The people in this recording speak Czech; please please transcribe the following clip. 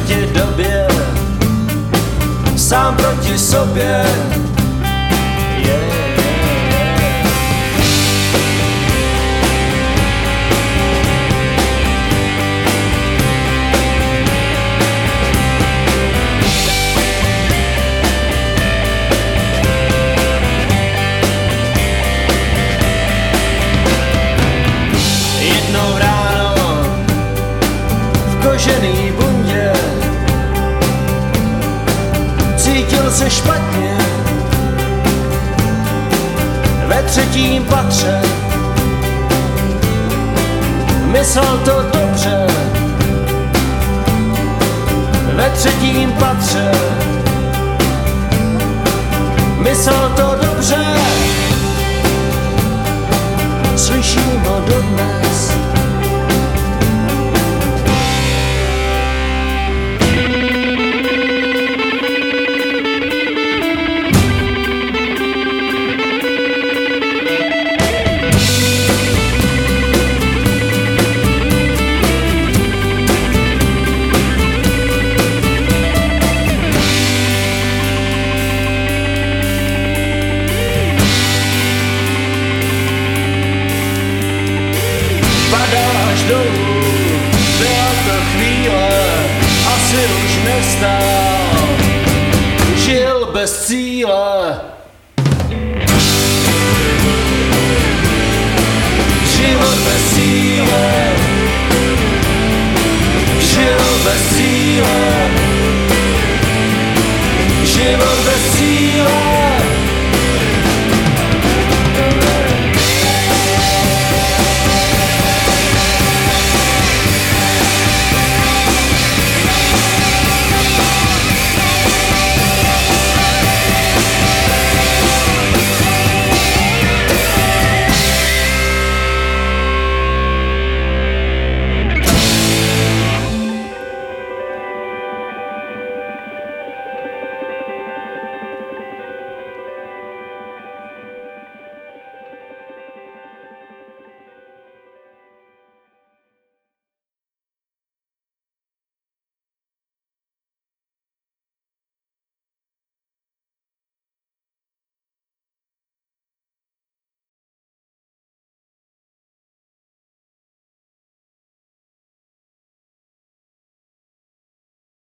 proti době, sám proti sobě. Jednou ráno v kožený bundě cítil se špatně ve třetím patře. Myslel to dobře ve třetím patře. Myslel to dobře, slyším ho dodnes. Padáš dolů, byla to chvíle, asi už nestál, žil bez cíle.